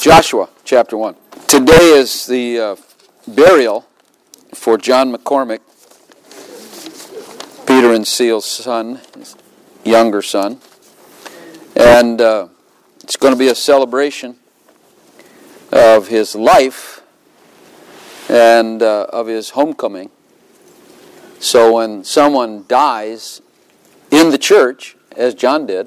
Joshua chapter 1. Today is the burial for John McCormick, Peter and Seal's son, his younger son. And it's going to be a celebration of his life and of his homecoming. So when someone dies in the church, as John did,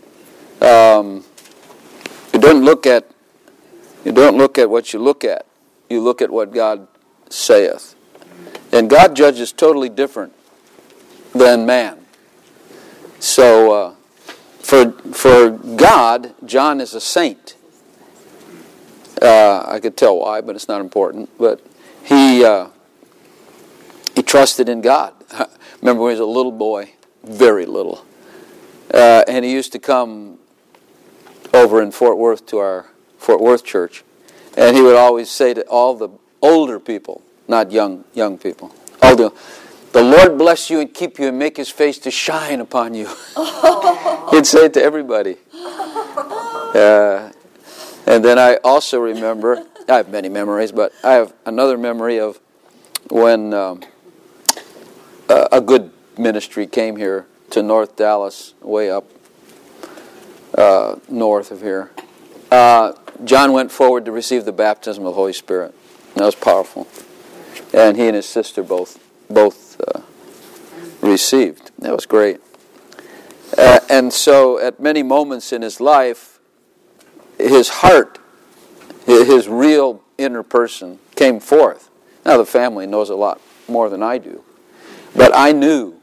you don't look at what you look at. You look at what God saith. And God judges totally different than man. So for God, John is a saint. I could tell why, but it's not important. But he trusted in God. Remember when he was a little boy, very little, and he used to come over in Fort Worth to our Fort Worth church, and he would always say to all the older people, not young people, the Lord bless you and keep you and make His face to shine upon you. He'd say it to everybody. And then I also remember, I have many memories, but I have another memory of when a good ministry came here to North Dallas, way up north of here. John went forward to receive the baptism of the Holy Spirit. That was powerful. And he and his sister both received. That was great. And so at many moments in his life, his heart, his real inner person came forth. Now the family knows a lot more than I do. But I knew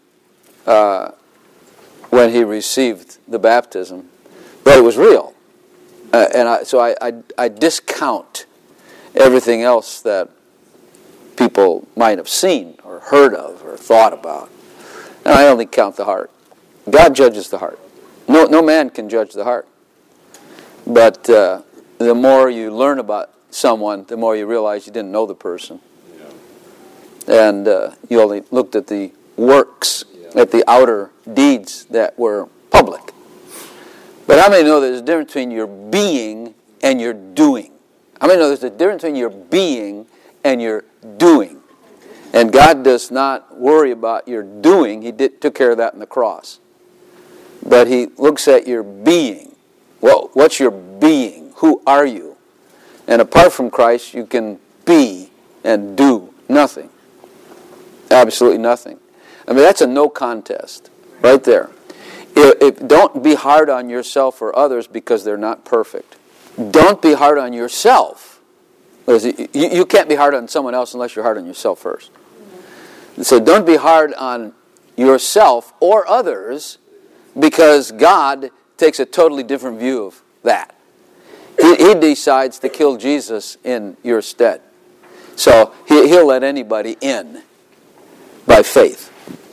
when he received the baptism that it was real. So I discount everything else that people might have seen or heard of or thought about. And I only count the heart. God judges the heart. No man can judge the heart. But the more you learn about someone, the more you realize you didn't know the person. Yeah. And you only looked at the works, at the outer deeds that were public. But how many know there's a difference between your being and your doing? How many know there's a difference between your being and your doing? And God does not worry about your doing. He took care of that on the cross. But He looks at your being. Well, what's your being? Who are you? And apart from Christ, you can be and do nothing. Absolutely nothing. I mean, that's a no contest right there. Don't be hard on yourself or others because they're not perfect. Don't be hard on yourself. You can't be hard on someone else unless you're hard on yourself first. So don't be hard on yourself or others because God takes a totally different view of that. He decides to kill Jesus in your stead. So He'll let anybody in by faith.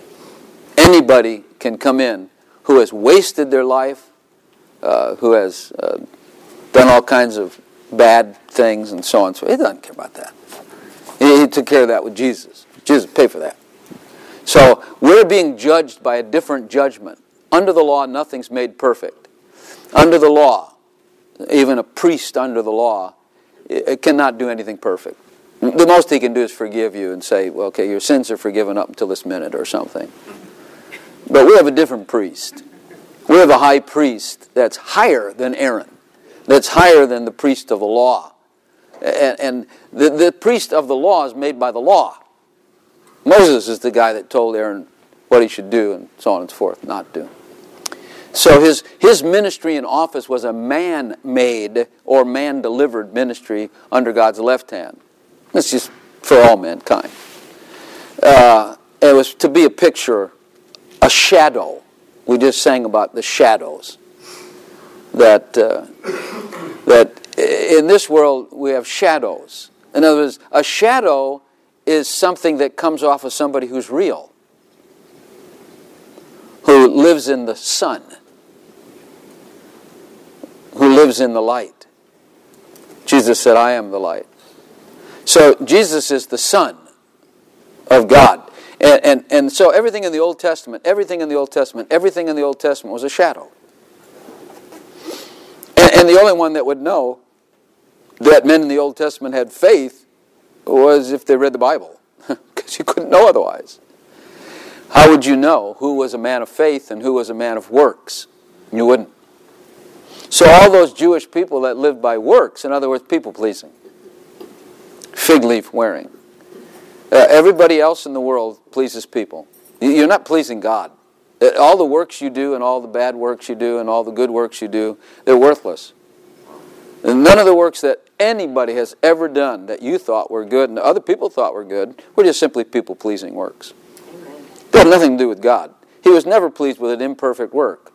Anybody can come in who has wasted their life, who has done all kinds of bad things and so on. So He doesn't care about that. He took care of that with Jesus. Jesus paid for that. So we're being judged by a different judgment. Under the law, nothing's made perfect. Under the law, even a priest under the law, it cannot do anything perfect. The most he can do is forgive you and say, well, okay, your sins are forgiven up until this minute or something. But we have a different priest. We have a high priest that's higher than Aaron, that's higher than the priest of the law. And the priest of the law is made by the law. Moses is the guy that told Aaron what he should do and so on and so forth, not do. So his ministry and office was a man-made or man-delivered ministry under God's left hand. That's just for all mankind. It was to be a picture, a shadow. We just sang about the shadows. That in this world we have shadows. In other words, a shadow is something that comes off of somebody who's real, who lives in the sun, who lives in the light. Jesus said, I am the light. So Jesus is the Son of God. And so everything in the Old Testament was a shadow. And the only one that would know that men in the Old Testament had faith was if they read the Bible, because you couldn't know otherwise. How would you know who was a man of faith and who was a man of works? You wouldn't. So all those Jewish people that lived by works, in other words, people-pleasing, fig leaf wearing, everybody else in the world pleases people. You're not pleasing God. All the works you do and all the bad works you do and all the good works you do, they're worthless. And none of the works that anybody has ever done that you thought were good and other people thought were good were just simply people-pleasing works. They had nothing to do with God. He was never pleased with an imperfect work.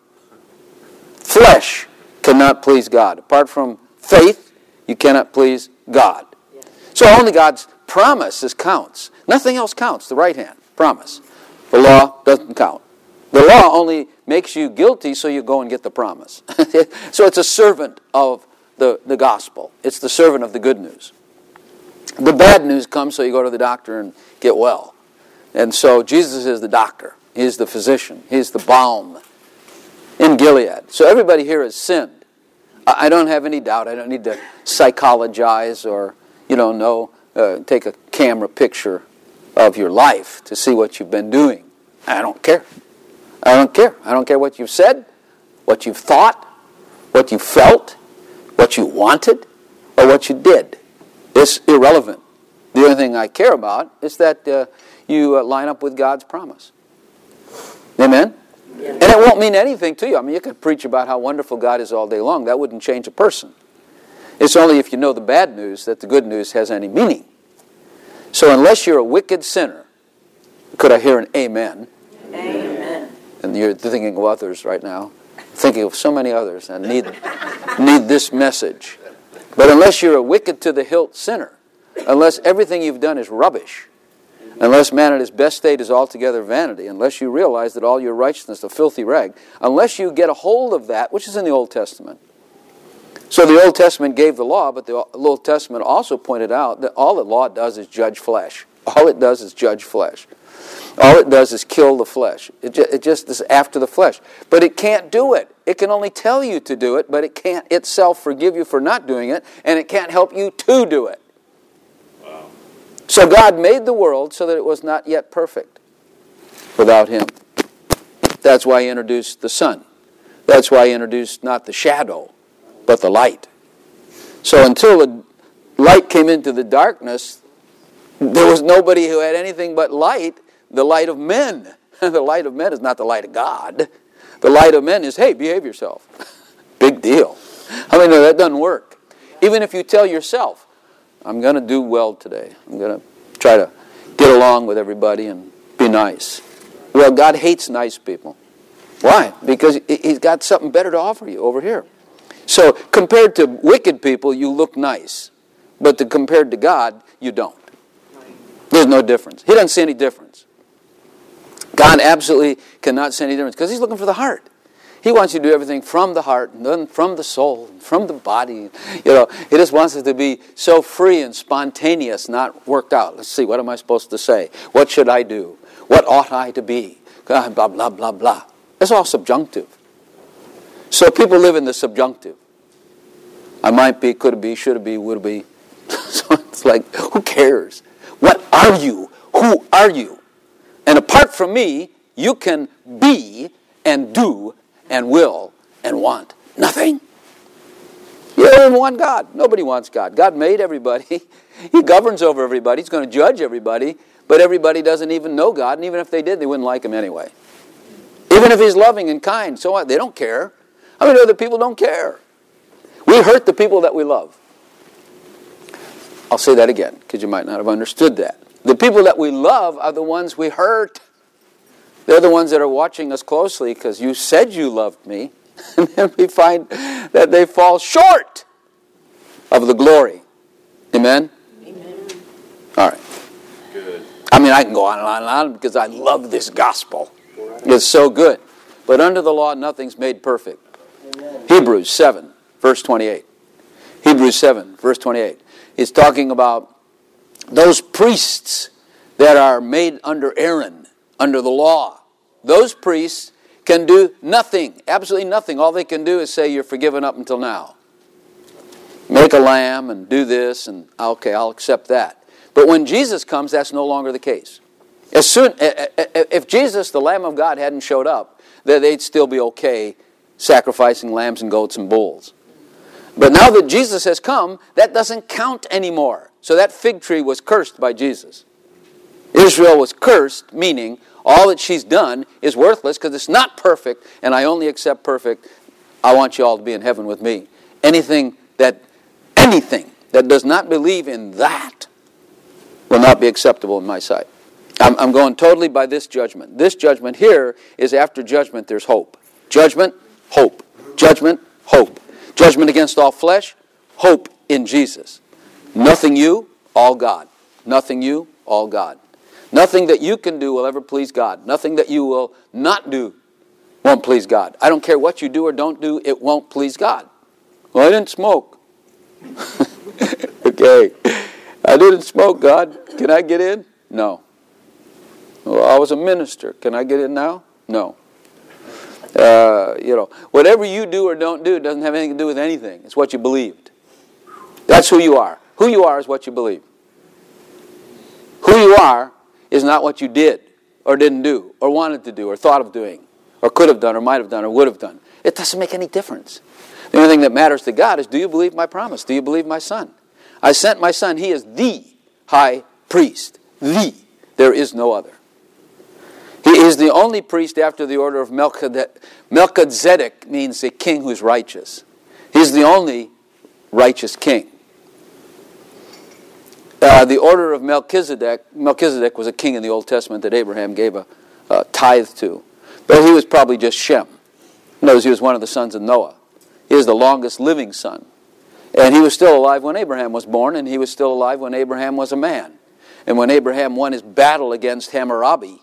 Flesh cannot please God. Apart from faith, you cannot please God. So only God's promise counts. Nothing else counts, the right hand, promise. The law doesn't count. The law only makes you guilty so you go and get the promise. So it's a servant of the gospel. It's the servant of the good news. The bad news comes so you go to the doctor and get well. And so Jesus is the doctor. He's the physician. He's the balm in Gilead. So everybody here has sinned. I don't have any doubt. I don't need to psychologize or, take a camera picture of your life to see what you've been doing. I don't care. I don't care. I don't care what you've said, what you've thought, what you felt, what you wanted, or what you did. It's irrelevant. The only thing I care about is that you line up with God's promise. Amen? Yeah. And it won't mean anything to you. I mean, you could preach about how wonderful God is all day long. That wouldn't change a person. It's only if you know the bad news that the good news has any meaning. So unless you're a wicked sinner, could I hear an amen? Amen. And you're thinking of others right now. Thinking of so many others and need this message. But unless you're a wicked to the hilt sinner, unless everything you've done is rubbish, unless man at his best state is altogether vanity, unless you realize that all your righteousness is a filthy rag, unless you get a hold of that, which is in the Old Testament. So the Old Testament gave the law, but the Old Testament also pointed out that all the law does is judge flesh. All it does is judge flesh. All it does is kill the flesh. It just is after the flesh. But it can't do it. It can only tell you to do it, but it can't itself forgive you for not doing it, and it can't help you to do it. Wow. So God made the world so that it was not yet perfect without Him. That's why He introduced the sun. That's why He introduced not the shadow, but the light. So until the light came into the darkness, there was nobody who had anything but light, the light of men. The light of men is not the light of God. The light of men is, hey, behave yourself. Big deal. I mean, no, that doesn't work. Even if you tell yourself, I'm going to do well today. I'm going to try to get along with everybody and be nice. Well, God hates nice people. Why? Because He's got something better to offer you over here. So compared to wicked people, you look nice. But compared to God, you don't. There's no difference. He doesn't see any difference. God absolutely cannot see any difference because He's looking for the heart. He wants you to do everything from the heart and then from the soul and from the body. He just wants it to be so free and spontaneous, not worked out. Let's see, what am I supposed to say? What should I do? What ought I to be? Blah, blah, blah, blah. That's all subjunctive. So people live in the subjunctive. I might be, could be, should be, would be. So it's like, who cares? What are you? Who are you? And apart from me, you can be and do and will and want nothing. You don't even want God. Nobody wants God. God made everybody. He governs over everybody. He's going to judge everybody. But everybody doesn't even know God. And even if they did, they wouldn't like Him anyway. Even if He's loving and kind, so what? They don't care. How many other people don't care? We hurt the people that we love. I'll say that again, because you might not have understood that. The people that we love are the ones we hurt. They're the ones that are watching us closely because you said you loved me. And then we find that they fall short of the glory. Amen? Amen. All right. Good. I mean, I can go on and on and on because I love this gospel. It's so good. But under the law, nothing's made perfect. Amen. Hebrews 7, verse 28. Hebrews 7, verse 28. It's talking about those priests that are made under Aaron, under the law. Those priests can do nothing, absolutely nothing. All they can do is say, you're forgiven up until now. make a lamb and do this, and okay, I'll accept that. But when Jesus comes, that's no longer the case. If Jesus, the Lamb of God, hadn't showed up, then they'd still be okay sacrificing lambs and goats and bulls. But now that Jesus has come, that doesn't count anymore. So that fig tree was cursed by Jesus. Israel was cursed, meaning all that she's done is worthless because it's not perfect, and I only accept perfect. I want you all to be in heaven with me. Anything that does not believe in that will not be acceptable in my sight. I'm going totally by this judgment. This judgment here is after judgment there's hope. Judgment, hope. Judgment, hope. Judgment against all flesh, hope in Jesus. Nothing you, all God. Nothing you, all God. Nothing that you can do will ever please God. Nothing that you will not do won't please God. I don't care what you do or don't do, it won't please God. Well, I didn't smoke. Okay. I didn't smoke, God. Can I get in? No. Well, I was a minister. Can I get in now? No. Whatever you do or don't do doesn't have anything to do with anything. It's what you believed. That's who you are. Who you are is what you believe. Who you are is not what you did or didn't do or wanted to do or thought of doing or could have done or might have done or would have done. It doesn't make any difference. The only thing that matters to God is, do you believe my promise? Do you believe my Son? I sent my Son. He is the high priest. The. There is no other. He is the only priest after the order of Melchizedek. Melchizedek means a king who's righteous. He's the only righteous king. The order of Melchizedek was a king in the Old Testament that Abraham gave a tithe to. But he was probably just Shem. Notice he was one of the sons of Noah. He is the longest living son. And he was still alive when Abraham was born, and he was still alive when Abraham was a man. And when Abraham won his battle against Hammurabi,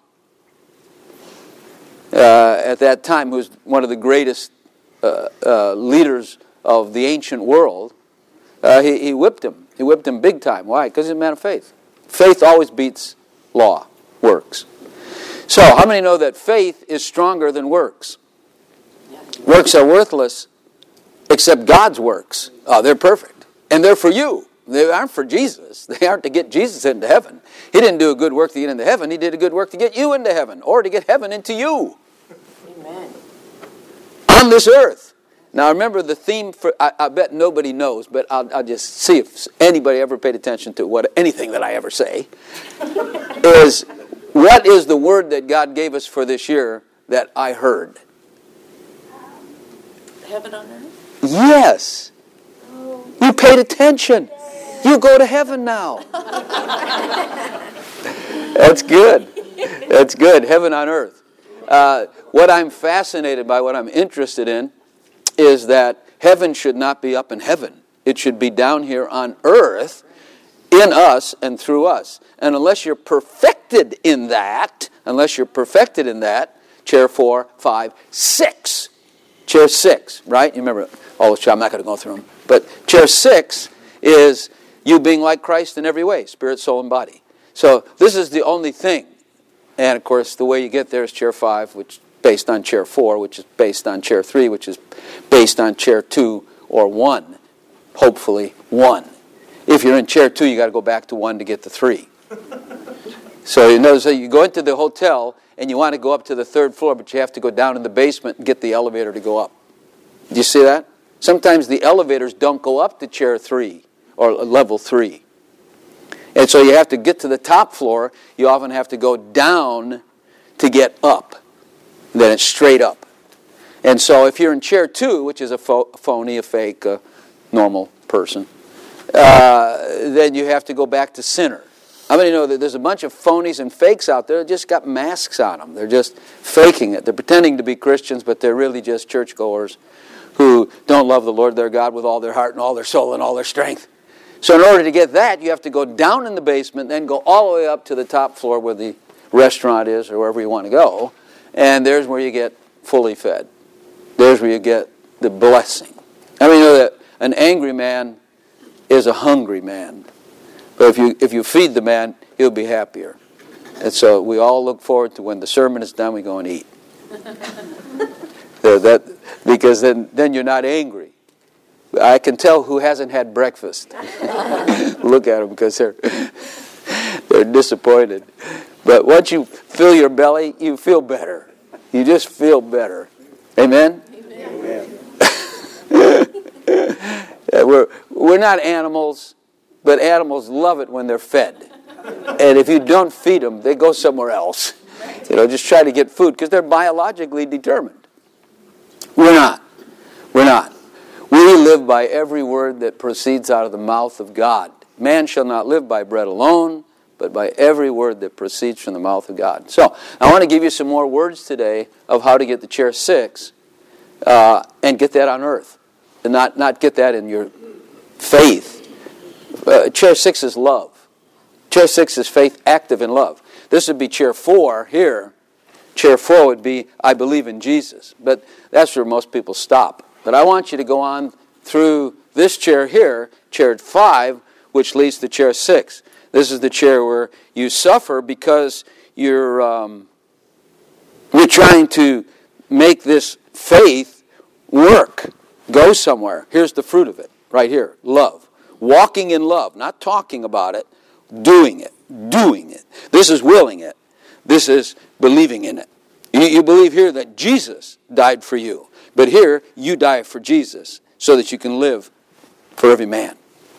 at that time, who was one of the greatest leaders of the ancient world, he whipped him. He whipped him big time. Why? Because he's a man of faith. Faith always beats law, works. So, how many know that faith is stronger than works? Works are worthless, except God's works. They're perfect. And they're for you. They aren't for Jesus. They aren't to get Jesus into heaven. He didn't do a good work to get into heaven. He did a good work to get you into heaven, or to get heaven into you. Amen. On this earth. Now remember the theme for, I bet nobody knows, but I'll just see if anybody ever paid attention to anything that I ever say, is what is the word that God gave us for this year that I heard? Heaven on earth? Yes. Oh. You paid attention. You go to heaven now. That's good. That's good. Heaven on earth. What I'm fascinated by, what I'm interested in, is that heaven should not be up in heaven. It should be down here on earth, in us and through us. And unless you're perfected in that, chair 4, 5, 6. Chair 6, right? You remember all those, I'm not going to go through them. But chair 6 is you being like Christ in every way, spirit, soul, and body. So this is the only thing. And of course, the way you get there is chair 5, which is based on chair 4, which is based on chair 3, which is based on chair 2 or 1. Hopefully 1. If you're in chair 2, you got to go back to 1 to get to 3. So you notice that you go into the hotel and you want to go up to the 3rd floor, but you have to go down in the basement and get the elevator to go up. Do you see that? Sometimes the elevators don't go up to chair 3 or level 3. And so you have to get to the top floor. You often have to go down to get up. Then it's straight up. And so if you're in chair 2, which is a phony, a fake, a normal person, then you have to go back to center. How many know that there's a bunch of phonies and fakes out there that just got masks on them? They're just faking it. They're pretending to be Christians, but they're really just churchgoers who don't love the Lord their God with all their heart and all their soul and all their strength. So in order to get that, you have to go down in the basement, then go all the way up to the top floor where the restaurant is or wherever you want to go. And there's where you get fully fed. There's where you get the blessing. I mean, you know that an angry man is a hungry man. But if you feed the man, he'll be happier. And so we all look forward to when the sermon is done, we go and eat. Because then you're not angry. I can tell who hasn't had breakfast. Look at them because they're disappointed. But once you fill your belly, you feel better. You just feel better. Amen? Amen. We're not animals, but animals love it when they're fed. And if you don't feed them, they go somewhere else. Just try to get food because they're biologically determined. We're not. We're not. We live by every word that proceeds out of the mouth of God. Man shall not live by bread alone, but by every word that proceeds from the mouth of God. So, I want to give you some more words today of how to get the chair 6 and get that on earth. And not get that in your faith. Chair 6 is love. Chair 6 is faith active in love. This would be chair 4 here. Chair 4 would be, I believe in Jesus. But that's where most people stop. But I want you to go on through this chair here, chair 5, which leads to chair 6. This is the chair where you suffer because you're trying to make this faith work, go somewhere. Here's the fruit of it, right here, love. Walking in love, not talking about it, doing it. This is willing it. This is believing in it. You believe here that Jesus died for you. But here, you die for Jesus so that you can live for every man.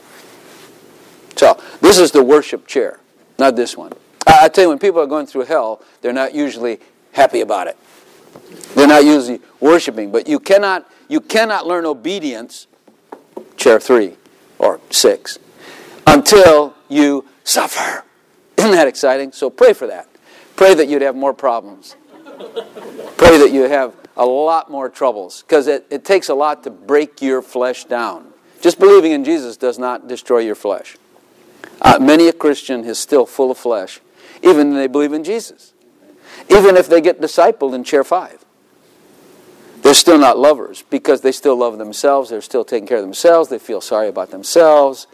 So, this is the worship chair, not this one. I tell you, when people are going through hell, they're not usually happy about it. They're not usually worshiping. But you cannot learn obedience, chair 3 or 6, until you suffer. Isn't that exciting? So pray for that. Pray that you'd have more problems. Pray that you have a lot more troubles, because it takes a lot to break your flesh down. Just believing in Jesus does not destroy your flesh. Many a Christian is still full of flesh, even when they believe in Jesus. Even if they get discipled in chair 5. They're still not lovers, because they still love themselves. They're still taking care of themselves. They feel sorry about themselves.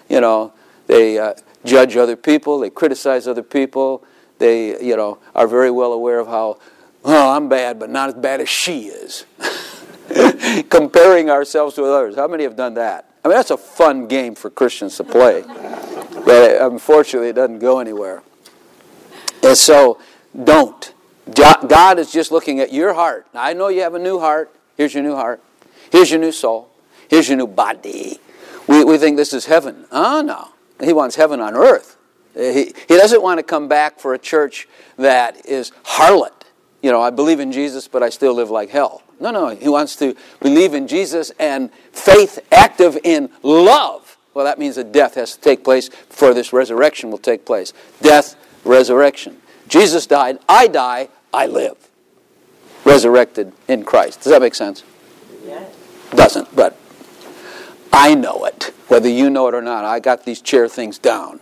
They judge other people. They criticize other people. They, are very well aware of how, I'm bad, but not as bad as she is. Comparing ourselves with others. How many have done that? I mean, that's a fun game for Christians to play. But unfortunately, it doesn't go anywhere. And so, don't. God is just looking at your heart. Now, I know you have a new heart. Here's your new heart. Here's your new soul. Here's your new body. We think this is heaven. Oh, no. He wants heaven on earth. He doesn't want to come back for a church that is harlot. I believe in Jesus, but I still live like hell. No. He wants to believe in Jesus and faith active in love. Well, that means that death has to take place before this resurrection will take place. Death, resurrection. Jesus died, I die, I live. Resurrected in Christ. Does that make sense? Yes. Doesn't, but I know it. Whether you know it or not, I got these chair things down.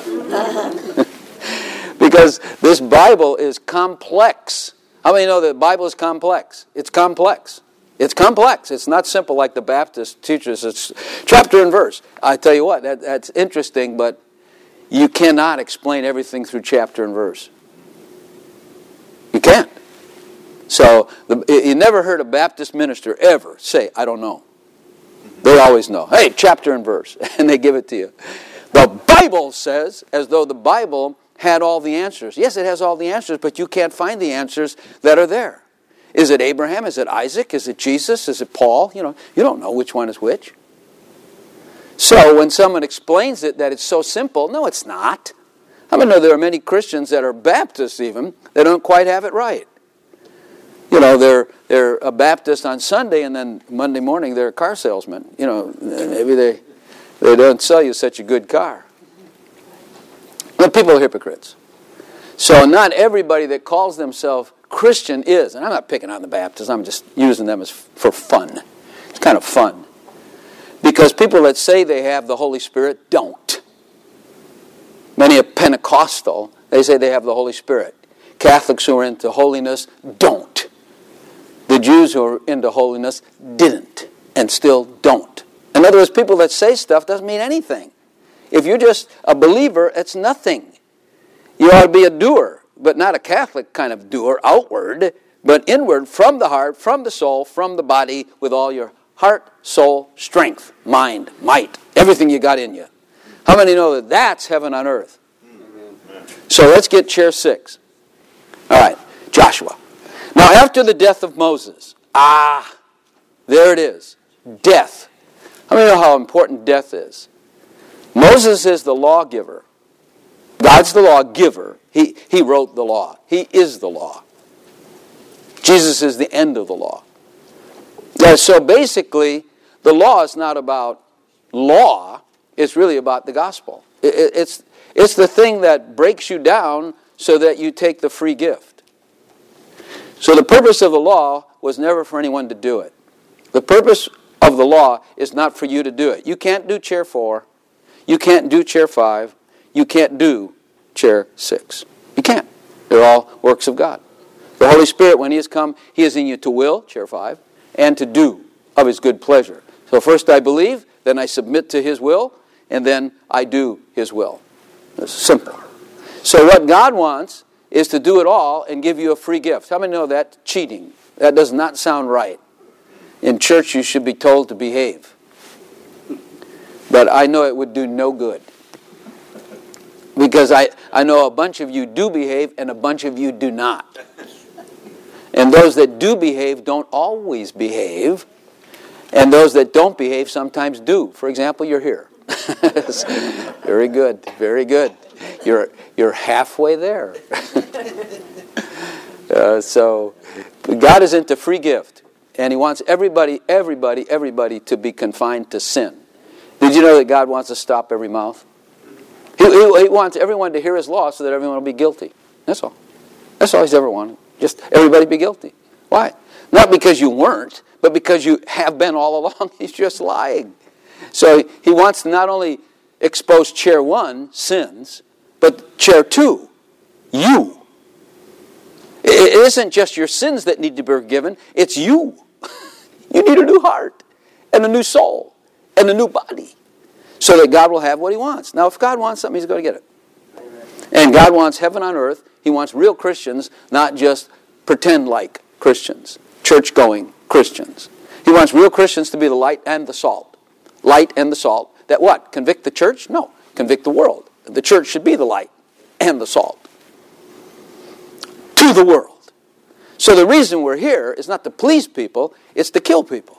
Because this Bible is complex. How many know that the Bible is complex? It's complex. It's complex. It's not simple like the Baptist teaches. It's chapter and verse. I tell you what, that's interesting, but you cannot explain everything through chapter and verse. You can't. So, you never heard a Baptist minister ever say, I don't know. They always know. Hey, chapter and verse. And they give it to you. The Bible says, as though the Bible had all the answers. Yes, it has all the answers, but you can't find the answers that are there. Is it Abraham? Is it Isaac? Is it Jesus? Is it Paul? You don't know which one is which. So when someone explains it that it's so simple, no, it's not. I mean, there are many Christians that are Baptists even that don't quite have it right. They're a Baptist on Sunday, and then Monday morning they're a car salesman. Maybe they don't sell you such a good car. But people are hypocrites. So not everybody that calls themselves Christian is, and I'm not picking on the Baptists, I'm just using them for fun. It's kind of fun. Because people that say they have the Holy Spirit don't. Many are Pentecostal, they say they have the Holy Spirit. Catholics who are into holiness don't. The Jews who are into holiness didn't, and still don't. In other words, people that say stuff doesn't mean anything. If you're just a believer, it's nothing. You ought to be a doer, but not a Catholic kind of doer, outward, but inward, from the heart, from the soul, from the body, with all your heart, soul, strength, mind, might, everything you got in you. How many know that that's heaven on earth? So let's get chair 6. All right, Joshua. Now after the death of Moses, there it is, death. How many know how important death is? Moses is the lawgiver. God's the lawgiver. He wrote the law. He is the law. Jesus is the end of the law. So basically, the law is not about law. It's really about the gospel. It's the thing that breaks you down so that you take the free gift. So the purpose of the law was never for anyone to do it. The purpose of the law is not for you to do it. You can't do chair 4. You can't do chair 5. You can't do chair 6. You can't. They're all works of God. The Holy Spirit, when He has come, He is in you to will, chair 5, and to do of His good pleasure. So first I believe, then I submit to His will, and then I do His will. It's simple. So what God wants is to do it all and give you a free gift. How many know that's cheating? That does not sound right. In church you should be told to behave. But I know it would do no good. Because I know a bunch of you do behave and a bunch of you do not. And those that do behave don't always behave. And those that don't behave sometimes do. For example, you're here. Very good, very good. You're halfway there. So God is into free gift. And He wants everybody to be confined to sin. Did you know that God wants to stop every mouth? He wants everyone to hear His law so that everyone will be guilty. That's all. That's all He's ever wanted. Just everybody be guilty. Why? Not because you weren't, but because you have been all along. He's just lying. So He wants to not only expose chair 1, sins, but chair 2, you. It isn't just your sins that need to be forgiven. It's you. You need a new heart and a new soul and a new body so that God will have what He wants. Now, if God wants something, He's going to get it. And God wants heaven on earth. He wants real Christians, not just pretend-like Christians, church-going Christians. He wants real Christians to be the light and the salt. Light and the salt. That what? Convict the church? No. Convict the world. The church should be the light and the salt to the world. So the reason we're here is not to please people, it's to kill people.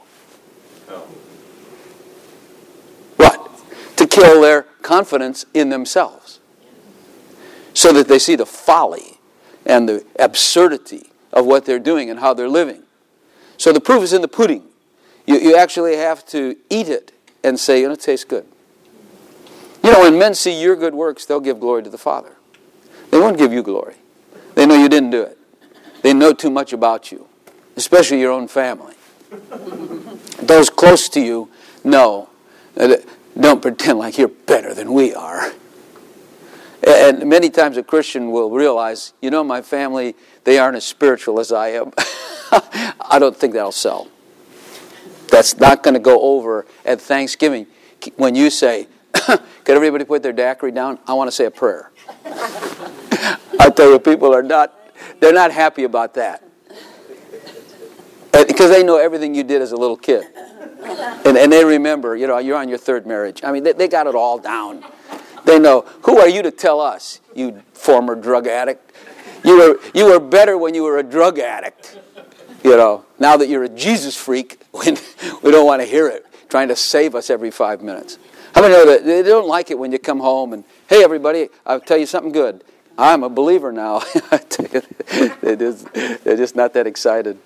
What? To kill their confidence in themselves. So that they see the folly and the absurdity of what they're doing and how they're living. So the proof is in the pudding. You actually have to eat it and say, it tastes good. When men see your good works, they'll give glory to the Father. They won't give you glory. They know you didn't do it. They know too much about you, especially your own family. Those close to you know. Don't pretend like you're better than we are. And many times a Christian will realize, my family, they aren't as spiritual as I am. I don't think that'll sell. That's not going to go over at Thanksgiving. When you say, could everybody put their daiquiri down? I want to say a prayer. I tell you, people they're not happy about that. Because they know everything you did as a little kid. And they remember, you're on your 3rd marriage. I mean, they got it all down. They know, who are you to tell us, you former drug addict? You were better when you were a drug addict. Now that you're a Jesus freak, we don't want to hear it, trying to save us every 5 minutes. How many know that they don't like it when you come home and, hey, everybody, I'll tell you something good. I'm a believer now. They're just not that excited.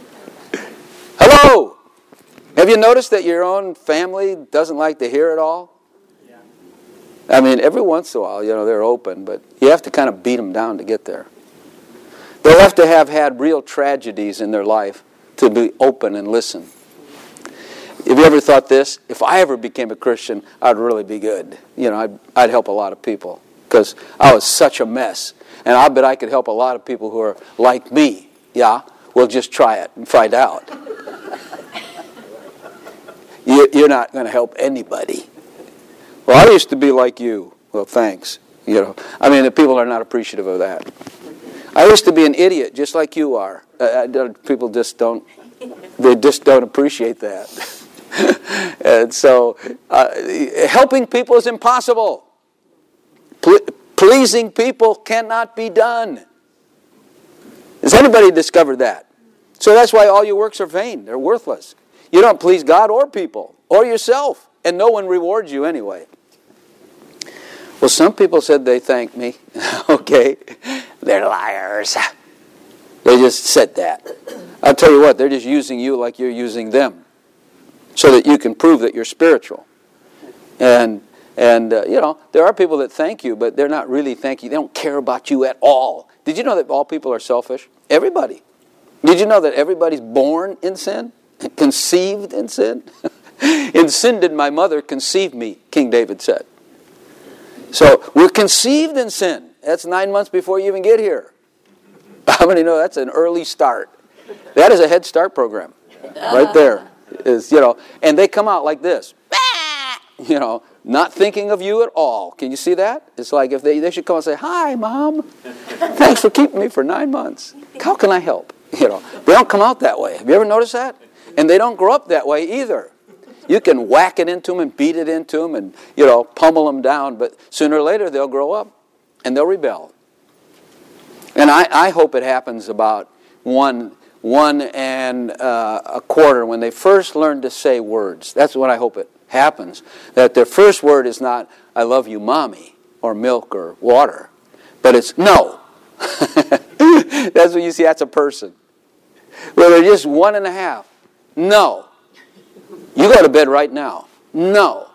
Hello! Have you noticed that your own family doesn't like to hear it all? Yeah. I mean, every once in a while, they're open, but you have to kind of beat them down to get there. They'll have to have had real tragedies in their life to be open and listen. Have you ever thought this? If I ever became a Christian, I'd really be good. I'd help a lot of people because I was such a mess. And I bet I could help a lot of people who are like me. Yeah? We'll just try it and find out. You're not going to help anybody. Well, I used to be like you. Well, thanks. The people are not appreciative of that. I used to be an idiot, just like you are. People just don't They just don't appreciate that. And so helping people is impossible. Pleasing people cannot be done. Has anybody discovered that? So that's why all your works are vain. They're worthless. You don't please God or people or yourself, and no one rewards you anyway. Well, some people said they thanked me. Okay, they're liars. They just said that. I'll tell you what, they're just using you like you're using them, so that you can prove that you're spiritual. And there are people that thank you, but they're not really thanking you. They don't care about you at all. Did you know that all people are selfish? Everybody. Did you know that everybody's born in sin? Conceived in sin? In sin did my mother conceive me, King David said. So we're conceived in sin. That's 9 months before you even get here. How many know that's an early start? That is a Head Start program. Right there. And they come out like this. Not thinking of you at all. Can you see that? It's like if they should come and say, "Hi, Mom. Thanks for keeping me for 9 months. How can I help?" They don't come out that way. Have you ever noticed that? And they don't grow up that way either. You can whack it into them and beat it into them and, pummel them down, but sooner or later they'll grow up and they'll rebel. And I hope it happens about one and a quarter when they first learn to say words. That's when I hope it happens. That their first word is not, "I love you, Mommy," or milk or water, but it's no. That's what you see. That's a person. Well, they're just 1.5. No. You go to bed right now. No.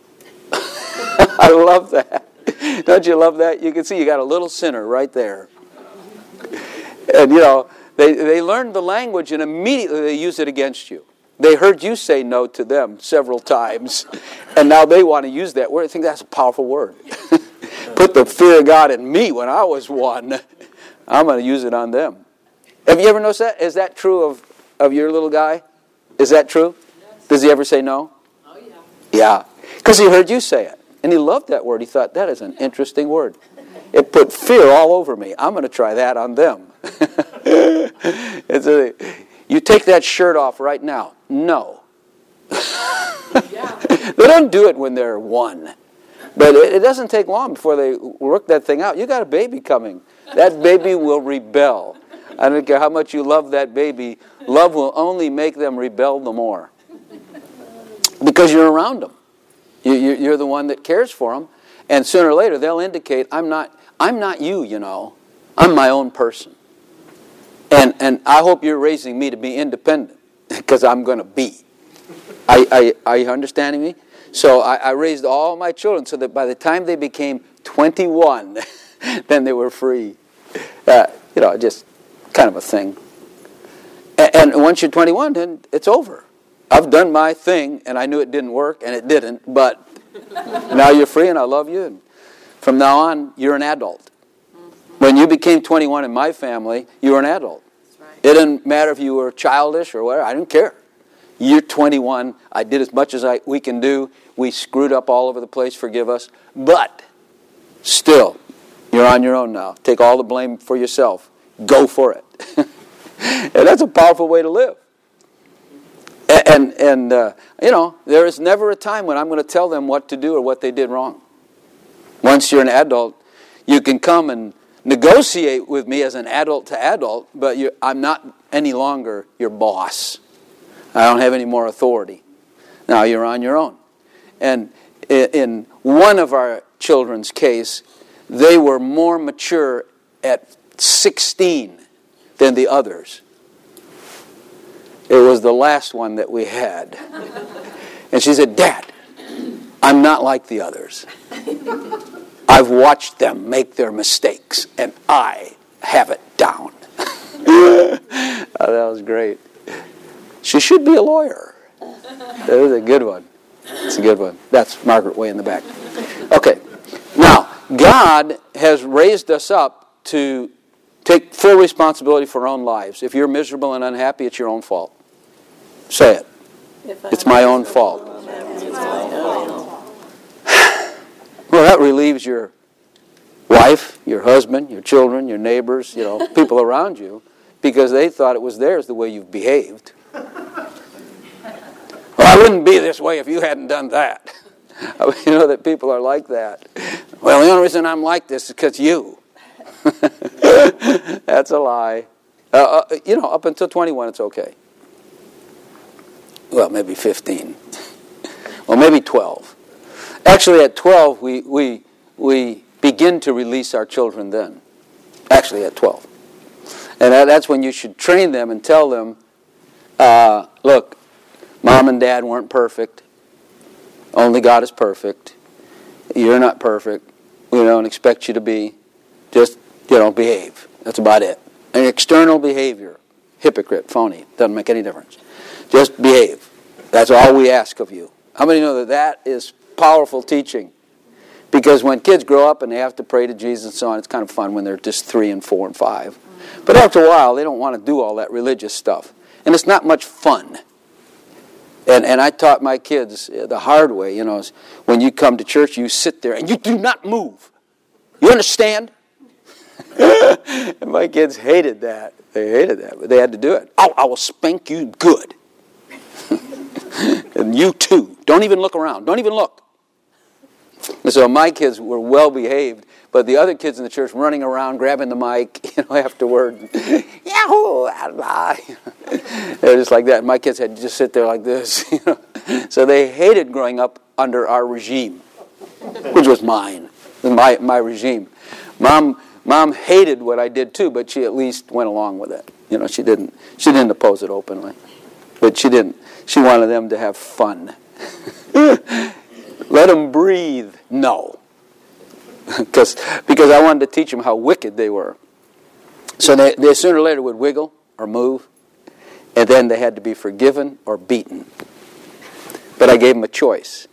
I love that. Don't you love that? You can see you got a little sinner right there. And, they learned the language and immediately they use it against you. They heard you say no to them several times, and now they want to use that word. I think that's a powerful word. Put the fear of God in me when I was 1. I'm going to use it on them. Have you ever noticed that? Is that true of your little guy? Is that true? Yes. Does he ever say no? Oh, yeah. Yeah. Because he heard you say it. And he loved that word. He thought, that is an interesting word. It put fear all over me. I'm going to try that on them. You take that shirt off right now. No. They don't do it when they're 1. But it doesn't take long before they work that thing out. You got a baby coming. That baby will rebel. I don't care how much you love that baby. Love will only make them rebel the more. Because you're around them. You're the one that cares for them. And sooner or later they'll indicate, I'm not you, I'm my own person. And I hope you're raising me to be independent. Because I'm going to be. Are you understanding me? So I raised all my children so that by the time they became 21, then they were free. Just kind of a thing. And once you're 21, then it's over. I've done my thing, and I knew it didn't work, and it didn't, but now you're free, and I love you, and from now on, you're an adult. When you became 21 in my family, you were an adult. Right. It didn't matter if you were childish or whatever. I didn't care. You're 21. I did as much as we can do. We screwed up all over the place. Forgive us. But still, you're on your own now. Take all the blame for yourself. Go for it. And that's a powerful way to live. And there is never a time when I'm going to tell them what to do or what they did wrong. Once you're an adult, you can come and negotiate with me as an adult to adult, but I'm not any longer your boss. I don't have any more authority. Now you're on your own. And in one of our children's case, they were more mature at 16 than the others. It was the last one that we had. And she said, "Dad, I'm not like the others. I've watched them make their mistakes, and I have it down." Oh, that was great. She should be a lawyer. That is a good one. It's a good one. That's Margaret way in the back. Okay. Now, God has raised us up to take full responsibility for our own lives. If you're miserable and unhappy, it's your own fault. Say it. It's my own fault. Well, that relieves your wife, your husband, your children, your neighbors, people around you, because they thought it was theirs the way you've behaved. Well, I wouldn't be this way if you hadn't done that. You know that people are like that. Well, the only reason I'm like this is because you. That's a lie. Up until 21, it's okay. Well, maybe 15. Well, maybe 12. Actually, at 12, we begin to release our children then. Actually, at 12. And that's when you should train them and tell them, look, Mom and Dad weren't perfect. Only God is perfect. You're not perfect. We don't expect you to be. Just, behave. That's about it. An external behavior, hypocrite, phony, doesn't make any difference. Just behave. That's all we ask of you. How many know that is powerful teaching? Because when kids grow up and they have to pray to Jesus and so on, it's kind of fun when they're just 3 and 4 and 5. But after a while, they don't want to do all that religious stuff. And it's not much fun. And I taught my kids the hard way, when you come to church, you sit there and you do not move. You understand? And my kids hated that. They hated that, but they had to do it. Oh, I will spank you good. And you too. Don't even look around. Don't even look. And so my kids were well behaved, but the other kids in the church running around, grabbing the mic, afterward, yahoo, they're just like that. And my kids had to just sit there like this, So they hated growing up under our regime, which was mine, my regime. Mom hated what I did too, but she at least went along with it. She didn't oppose it openly, but she didn't. She wanted them to have fun. Let them breathe. No. Because I wanted to teach them how wicked they were. So they sooner or later would wiggle or move, and then they had to be forgiven or beaten. But I gave them a choice.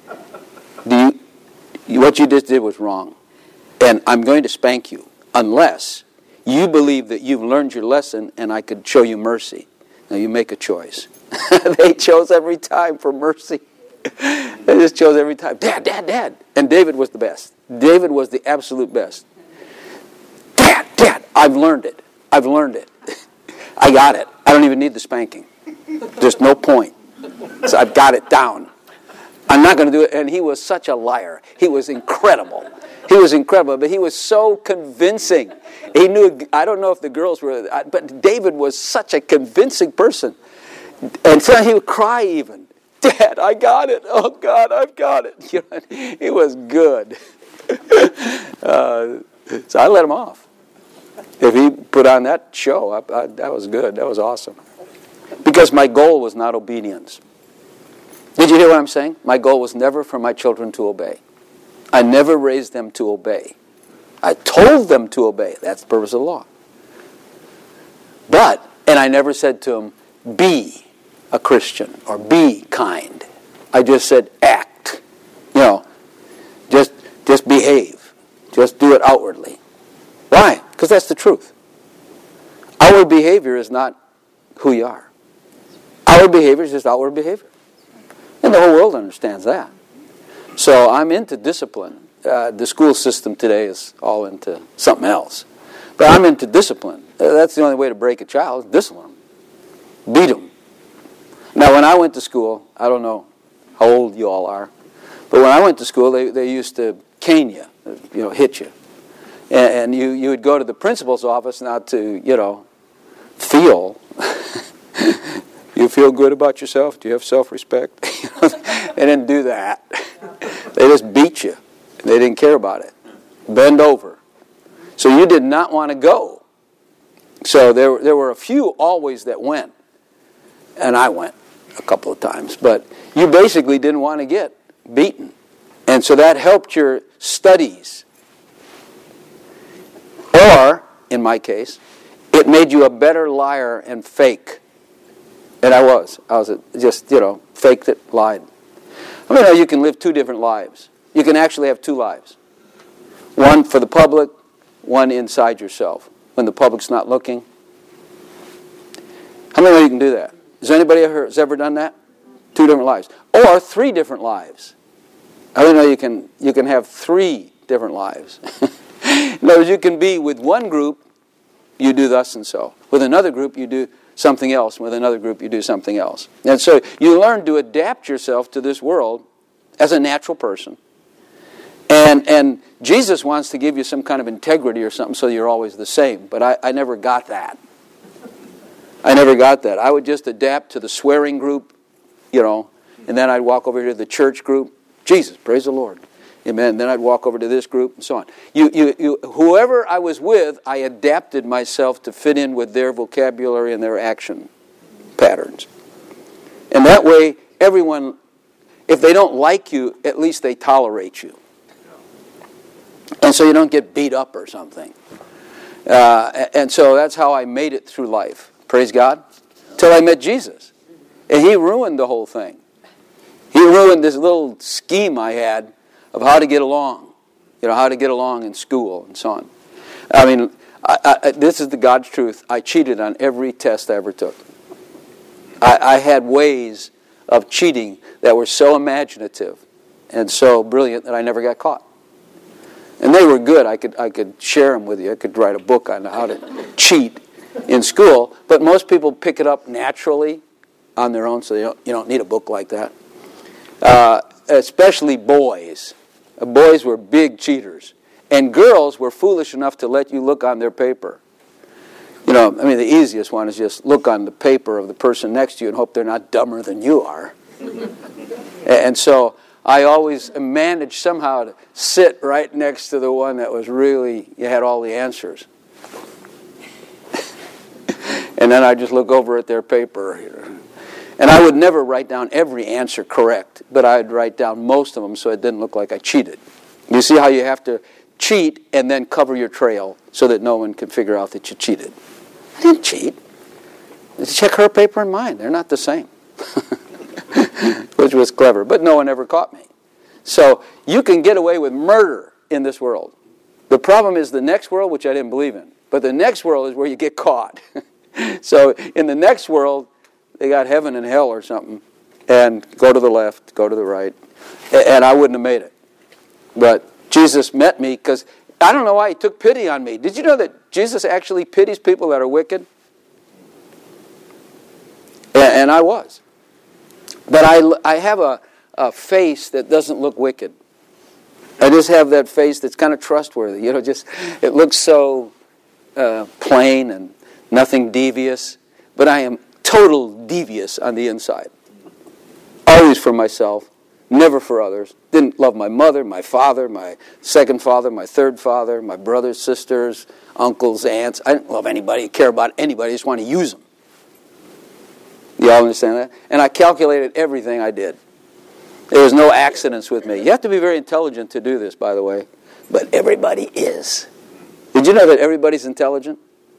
What you just did was wrong, and I'm going to spank you unless you believe that you've learned your lesson and I could show you mercy. Now you make a choice. They chose every time for mercy. They just chose every time. Dad. And David was the best. David was the absolute best. Dad, I've learned it. I got it. I don't even need the spanking. There's no point. So I've got it down. I'm not going to do it. And he was such a liar. He was incredible. But he was so convincing. He knew, I don't know if the girls were, but David was such a convincing person. And so he would cry even. Dad, I got it. Oh, God, I've got it. He was good. So I let him off. If he put on that show, that was good. That was awesome. Because my goal was not obedience. Did you hear what I'm saying? My goal was never for my children to obey. I never raised them to obey. I told them to obey. That's the purpose of the law. And I never said to them, be a Christian or be kind. I just said act. Just behave. Just do it outwardly. Why? Because that's the truth. Outward behavior is not who you are. Outward behavior is just outward behavior. And the whole world understands that. So I'm into discipline. The school system today is all into something else. But I'm into discipline. That's the only way to break a child, is discipline them. Beat them. Now, when I went to school, I don't know how old you all are, but when I went to school, they used to cane you, hit you. And you would go to the principal's office not to, feel. You feel good about yourself? Do you have self-respect? They didn't do that. They just beat you. They didn't care about it. Bend over. So you did not want to go. So there were a few always that went. And I went a couple of times. But you basically didn't want to get beaten. And so that helped your studies. Or, in my case, it made you a better liar and fake. And I was. Just, faked it, lied. You can live two different lives. You can actually have two lives. One for the public, one inside yourself. When the public's not looking. How many of you can do that? Has anybody has ever done that? Two different lives. Or three different lives. How many of you can have three different lives? In other words, you can be with one group, you do thus and so. With another group, you do something else. With another group, you do something else. And so you learn to adapt yourself to this world as a natural person. And Jesus wants to give you some kind of integrity or something so you're always the same. But I never got that. I never got that. I would just adapt to the swearing group, and then I'd walk over to the church group. Jesus, praise the Lord. Amen. Then I'd walk over to this group and so on. Whoever I was with, I adapted myself to fit in with their vocabulary and their action patterns. And that way, everyone, if they don't like you, at least they tolerate you. And so you don't get beat up or something. And so that's how I made it through life. Praise God. Till I met Jesus. And He ruined the whole thing. He ruined this little scheme I had of how to get along. How to get along in school and so on. I mean, this is the God's truth. I cheated on every test I ever took. I had ways of cheating that were so imaginative and so brilliant that I never got caught. And they were good. I could share them with you. I could write a book on how to cheat in school. But most people pick it up naturally on their own, so you don't need a book like that. Especially boys. Boys were big cheaters. And girls were foolish enough to let you look on their paper. The easiest one is just look on the paper of the person next to you and hope they're not dumber than you are. And so I always managed somehow to sit right next to the one that was really, you had all the answers. And then I'd just look over at their paper. And I would never write down every answer correct, but I'd write down most of them so it didn't look like I cheated. You see how you have to cheat and then cover your trail so that no one can figure out that you cheated. I didn't cheat. Check her paper and mine. They're not the same. Which was clever, but no one ever caught me. So you can get away with murder in this world. The problem is the next world, which I didn't believe in. But the next world is where you get caught. So in the next world, they got heaven and hell or something. And go to the left, go to the right. And I wouldn't have made it. But Jesus met me because, I don't know why He took pity on me. Did you know that Jesus actually pities people that are wicked? And I was. But I have a face that doesn't look wicked. I just have that face that's kind of trustworthy. It looks so plain and nothing devious. But I am total devious on the inside. Always for myself, never for others. Didn't love my mother, my father, my second father, my third father, my brothers, sisters, uncles, aunts. I didn't love anybody, care about anybody. I just want to use them. You all understand that? And I calculated everything I did. There was no accidents with me. You have to be very intelligent to do this, by the way. But everybody is. Did you know that everybody's intelligent?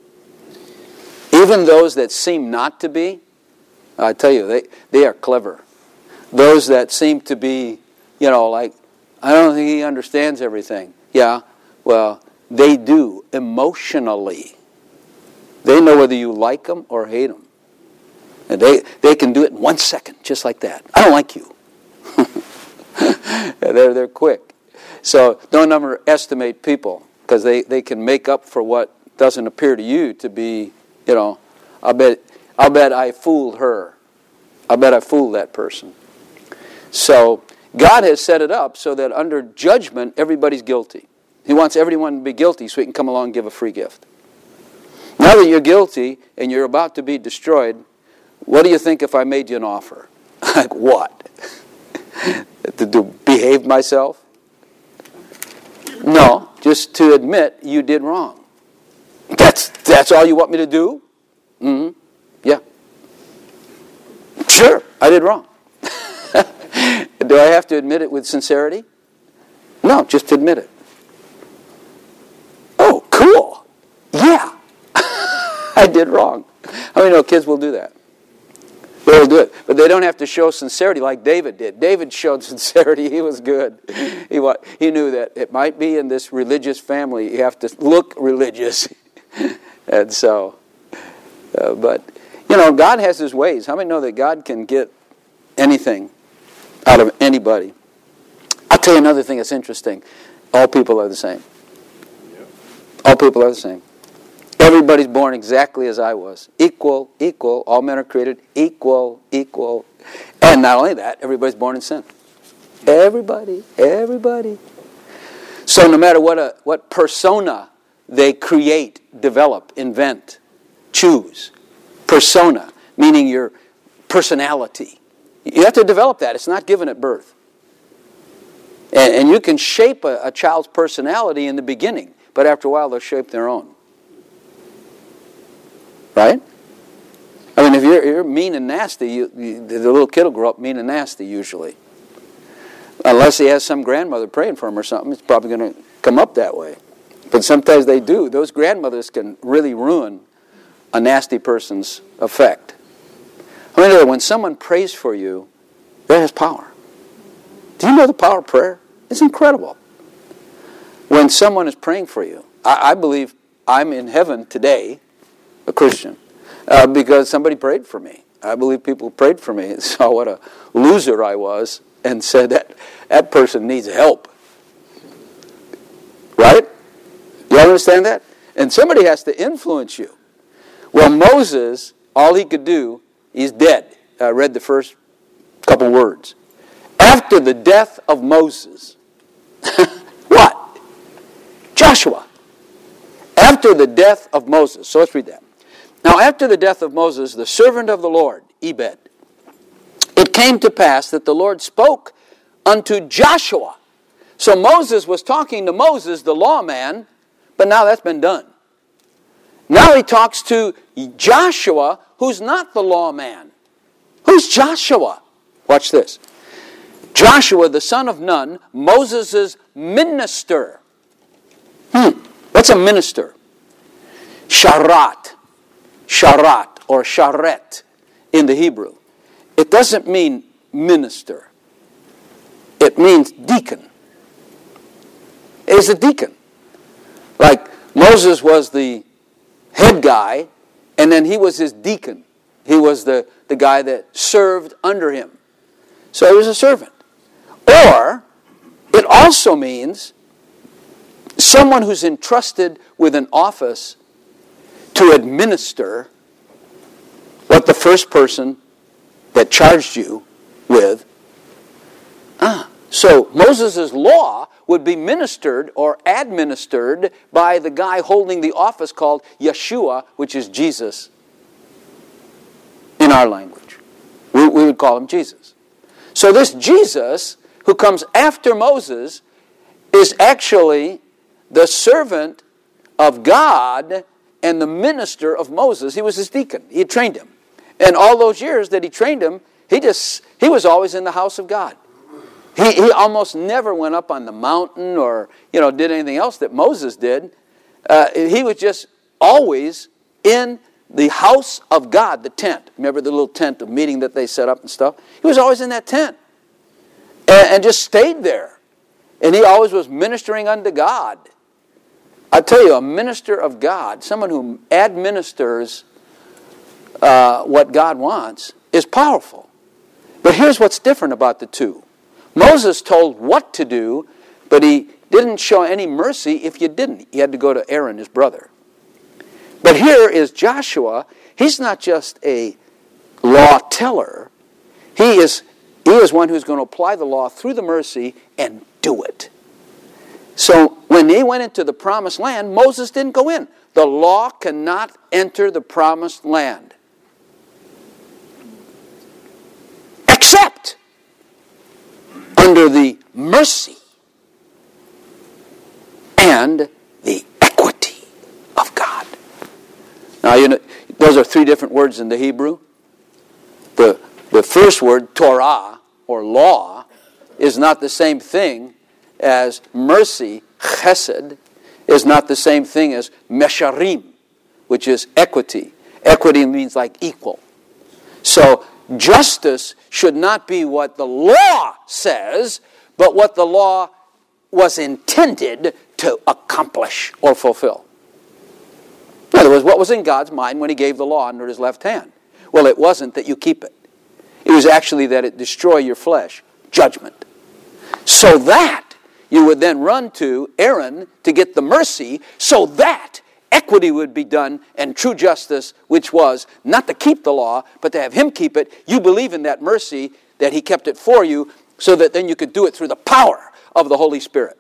Even those that seem not to be, I tell you, they are clever. Those that seem to be, like, I don't think he understands everything. Yeah, well, they do emotionally. They know whether you like them or hate them. And they can do it in 1 second, just like that. I don't like you. They're quick. So don't underestimate people, because they can make up for what doesn't appear to you to be, I'll bet I fooled her. I'll bet I fooled that person. So God has set it up so that under judgment, everybody's guilty. He wants everyone to be guilty so He can come along and give a free gift. Now that you're guilty and you're about to be destroyed, what do you think if I made you an offer? Like what? To behave myself? No, just to admit you did wrong. That's all you want me to do? Mm-hmm. Yeah. Sure, I did wrong. Do I have to admit it with sincerity? No, just admit it. Oh, cool. Yeah. I did wrong. How many know kids will do that? They will do it. But they don't have to show sincerity like David did. David showed sincerity. He was good. He knew that it might be in this religious family. You have to look religious. And so, but, God has His ways. How many know that God can get anything out of anybody? I'll tell you another thing that's interesting. All people are the same. All people are the same. Everybody's born exactly as I was. Equal, equal. All men are created equal, equal. And not only that, everybody's born in sin. Everybody. So no matter what persona they create, develop, invent, choose. Persona, meaning your personality. You have to develop that. It's not given at birth. And you can shape a child's personality in the beginning, but after a while they'll shape their own. Right? I mean, if you're mean and nasty, the little kid will grow up mean and nasty usually. Unless he has some grandmother praying for him or something, it's probably going to come up that way. But sometimes they do. Those grandmothers can really ruin a nasty person's effect. I mean, when someone prays for you, that has power. Do you know the power of prayer? It's incredible. When someone is praying for you, I believe I'm in heaven today, a Christian, because somebody prayed for me. I believe people prayed for me and saw what a loser I was and said that person needs help. Right? You understand that? And somebody has to influence you. Well, Moses, all he could do, he's dead. I read the first couple words. After the death of Moses, what? Joshua. After the death of Moses. So let's read that. Now, after the death of Moses, the servant of the Lord, Ebed, it came to pass that the Lord spoke unto Joshua. So Moses was talking to Moses, the lawman, but now that's been done. Now he talks to Joshua, who's not the lawman. Who's Joshua? Watch this. Joshua, the son of Nun, Moses' minister. What's a minister? Sharat or sharet in the Hebrew. It doesn't mean minister. It means deacon. It's a deacon. Like Moses was the head guy, and then he was his deacon. He was the guy that served under him. So he was a servant. Or it also means someone who's entrusted with an office to administer what the first person that charged you with. So Moses' law would be ministered or administered by the guy holding the office called Yeshua, which is Jesus in our language. We would call him Jesus. So this Jesus, who comes after Moses, is actually the servant of God and the minister of Moses. He was his deacon. He had trained him. And all those years that he trained him, he was always in the house of God. He almost never went up on the mountain or did anything else that Moses did. He was just always in the house of God, the tent. Remember the little tent of meeting that they set up and stuff? He was always in that tent and just stayed there. And he always was ministering unto God. I tell you, a minister of God, someone who administers what God wants, is powerful. But here's what's different about the two. Moses told what to do, but he didn't show any mercy if you didn't. He had to go to Aaron, his brother. But here is Joshua. He's not just a law teller. He is one who's going to apply the law through the mercy and do it. So when they went into the promised land, Moses didn't go in. The law cannot enter the promised land. Except under the mercy and the equity of God. Now, those are three different words in the Hebrew. The first word, Torah, or law, is not the same thing as mercy, chesed, is not the same thing as mesharim, which is equity. Equity means like equal. So justice should not be what the law says, but what the law was intended to accomplish or fulfill. In other words, what was in God's mind when he gave the law under his left hand? Well, it wasn't that you keep it. It was actually that it destroy your flesh, judgment. So that you would then run to Aaron to get the mercy, so that equity would be done and true justice, which was not to keep the law, but to have him keep it. You believe in that mercy, that he kept it for you, so that then you could do it through the power of the Holy Spirit.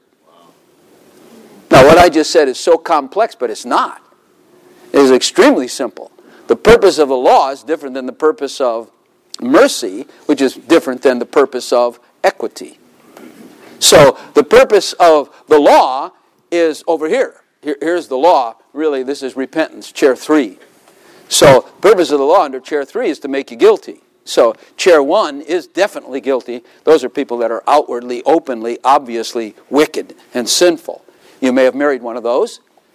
Now, what I just said is so complex, but it's not. It is extremely simple. The purpose of the law is different than the purpose of mercy, which is different than the purpose of equity. So, the purpose of the law is over here. Here's the law. Really, this is repentance, chair 3. So, the purpose of the law under chair 3 is to make you guilty. So, chair 1 is definitely guilty. Those are people that are outwardly, openly, obviously wicked and sinful. You may have married one of those.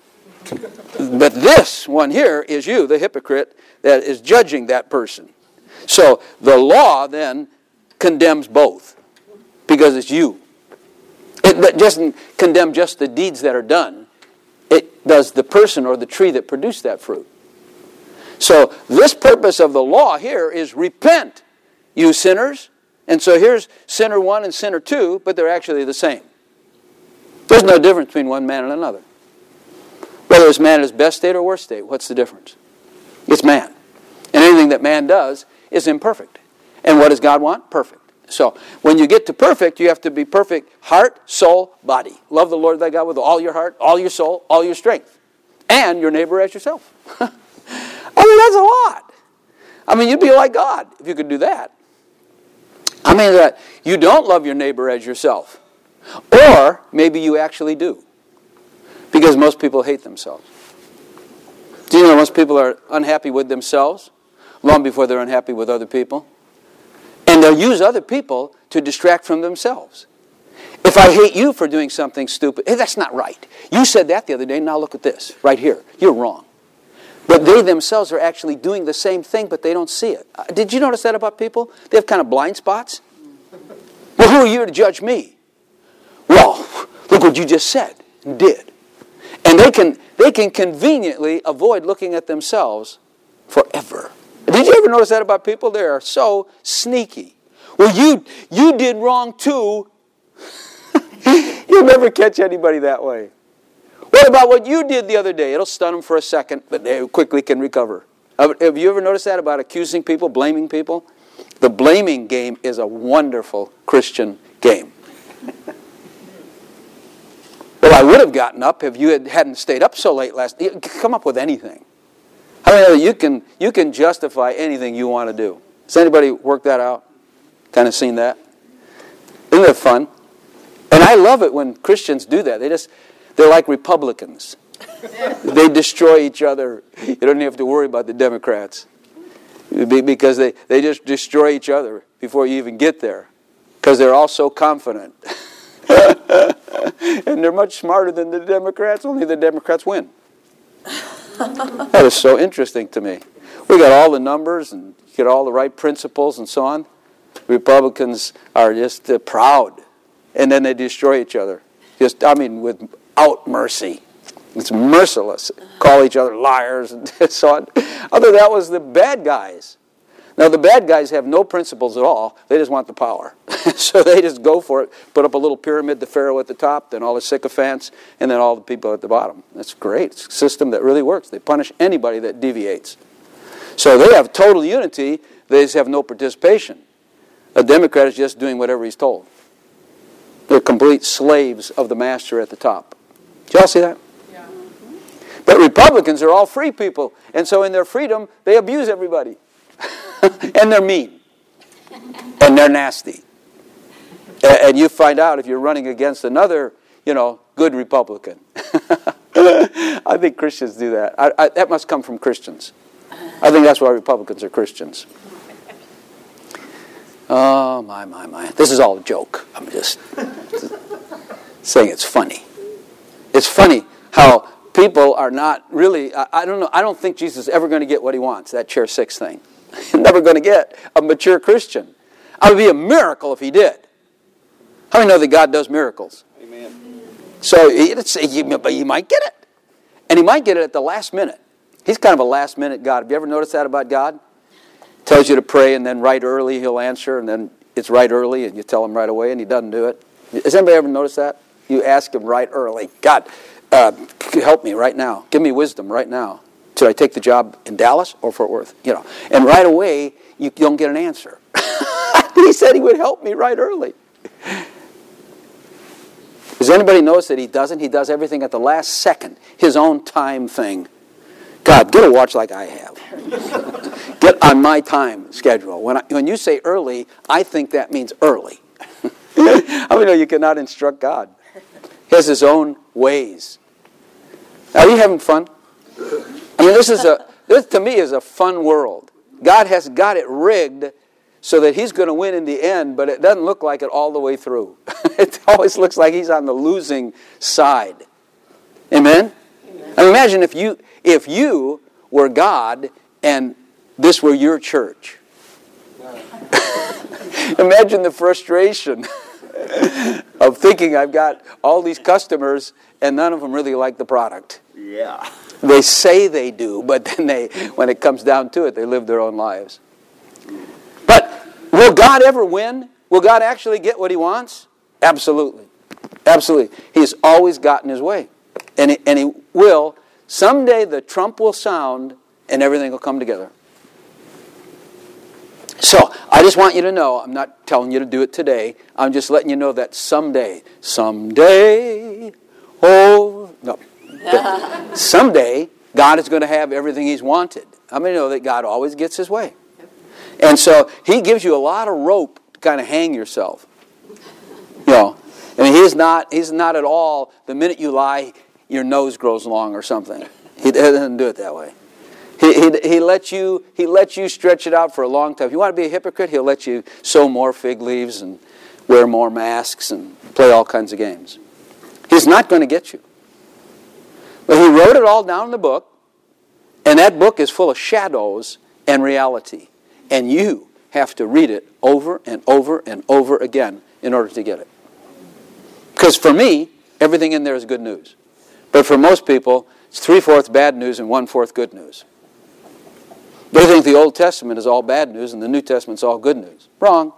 But this one here is you, the hypocrite, that is judging that person. So, the law then condemns both because it's you. It doesn't condemn just the deeds that are done. It does the person or the tree that produced that fruit. So this purpose of the law here is repent, you sinners. And so here's sinner 1 and sinner 2, but they're actually the same. There's no difference between one man and another. Whether it's man in his best state or worst state, what's the difference? It's man. And anything that man does is imperfect. And what does God want? Perfect. So when you get to perfect, you have to be perfect heart, soul, body. Love the Lord thy God with all your heart, all your soul, all your strength. And your neighbor as yourself. I mean, that's a lot. I mean, you'd be like God if you could do that. I mean, that you don't love your neighbor as yourself. Or maybe you actually do. Because most people hate themselves. Do you know most people are unhappy with themselves long before they're unhappy with other people? And they'll use other people to distract from themselves. If I hate you for doing something stupid, hey, that's not right. You said that the other day, now look at this, right here. You're wrong. But they themselves are actually doing the same thing, but they don't see it. Did you notice that about people? They have kind of blind spots. Well, who are you to judge me? Well, look what you just said and did. And they can conveniently avoid looking at themselves forever. Did you ever notice that about people? They are so sneaky. Well, you did wrong too. You'll never catch anybody that way. What about what you did the other day? It'll stun them for a second, but they quickly can recover. Have you ever noticed that about accusing people, blaming people? The blaming game is a wonderful Christian game. Well, I would have gotten up if you hadn't stayed up so late last night. Come up with anything. I mean, you can justify anything you want to do. Has anybody worked that out? Kind of seen that? Isn't that fun? And I love it when Christians do that. They're like Republicans. They destroy each other. You don't even have to worry about the Democrats. Because they just destroy each other before you even get there. Because they're all so confident. And they're much smarter than the Democrats. Only the Democrats win. That is so interesting to me. We got all the numbers and get all the right principles and so on. Republicans are just proud. And then they destroy each other. Without mercy. It's merciless. Call each other liars and so on. Although that was the bad guys. Now the bad guys have no principles at all. They just want the power. So they just go for it. Put up a little pyramid, the Pharaoh at the top, then all the sycophants, and then all the people at the bottom. That's great. It's a system that really works. They punish anybody that deviates. So they have total unity. They just have no participation. A Democrat is just doing whatever he's told. They're complete slaves of the master at the top. Did y'all see that? Yeah. But Republicans are all free people. And so in their freedom, they abuse everybody. And they're mean. And they're nasty. And you find out if you're running against another, good Republican. I think Christians do that. That must come from Christians. I think that's why Republicans are Christians. Oh, my. This is all a joke. I'm just saying it's funny. It's funny how people are not really, I don't know, I don't think Jesus is ever going to get what he wants, that chair 6 thing. He's never going to get a mature Christian. It would be a miracle if he did. How many know that God does miracles? Amen. So you might get it. And he might get it at the last minute. He's kind of a last minute God. Have you ever noticed that about God? Tells you to pray and then right early he'll answer and then it's right early and you tell him right away and he doesn't do it. Has anybody ever noticed that? You ask him right early, God, help me right now. Give me wisdom right now. Should I take the job in Dallas or Fort Worth? And right away, you don't get an answer. He said he would help me right early. Does anybody notice that he doesn't? He does everything at the last second, his own time thing. God, get a watch like I have. Get on my time schedule. When you say early, I think that means early. How many know you cannot instruct God? He has his own ways. Are you having fun? I mean, this to me is a fun world. God has got it rigged so that he's going to win in the end, but it doesn't look like it all the way through. It always looks like he's on the losing side. Amen? And imagine if you were God and this were your church. Imagine the frustration of thinking I've got all these customers and none of them really like the product. Yeah. They say they do, but then when it comes down to it, they live their own lives. But will God ever win? Will God actually get what he wants? Absolutely. Absolutely. He's always gotten his way. And he will. Someday the trump will sound and everything will come together. So, I just want you to know, I'm not telling you to do it today. I'm just letting you know that someday, someday, God is going to have everything he's wanted. How many know that God always gets his way? And so, he gives you a lot of rope to kind of hang yourself. And he's not at all, the minute you lie, your nose grows long or something. He doesn't do it that way. He lets you stretch it out for a long time. If you want to be a hypocrite, he'll let you sow more fig leaves and wear more masks and play all kinds of games. He's not going to get you. But he wrote it all down in the book, and that book is full of shadows and reality. And you have to read it over and over and over again in order to get it. Because for me, everything in there is good news. But for most people, it's 3/4 bad news and 1/4 good news. They think the Old Testament is all bad news and the New Testament's all good news. Wrong.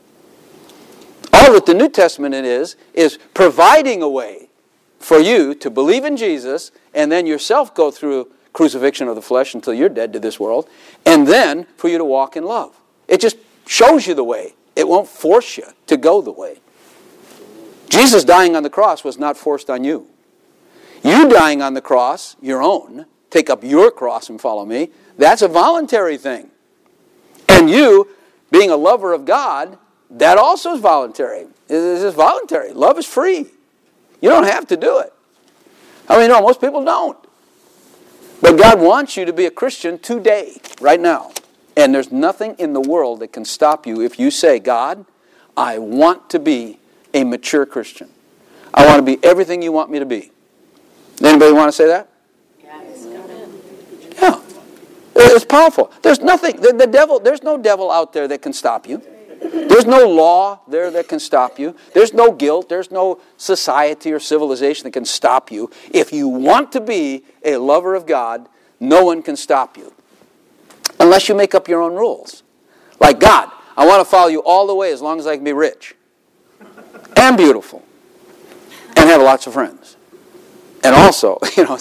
All that the New Testament is providing a way for you to believe in Jesus and then yourself go through crucifixion of the flesh until you're dead to this world, and then for you to walk in love. It just shows you the way. It won't force you to go the way. Jesus dying on the cross was not forced on you. You dying on the cross, your own, take up your cross and follow me, that's a voluntary thing. And you, being a lover of God, that also is voluntary. It's just voluntary. Love is free. You don't have to do it. I mean, no, most people don't. But God wants you to be a Christian today, right now. And there's nothing in the world that can stop you if you say, God, I want to be a mature Christian. I want to be everything you want me to be. Anybody want to say that? Yes. Yeah. It's powerful. There's nothing. The devil. There's no devil out there that can stop you. There's no law there that can stop you. There's no guilt. There's no society or civilization that can stop you. If you want to be a lover of God, no one can stop you. Unless you make up your own rules. Like, God, I want to follow you all the way as long as I can be rich. And beautiful. And have lots of friends. And also,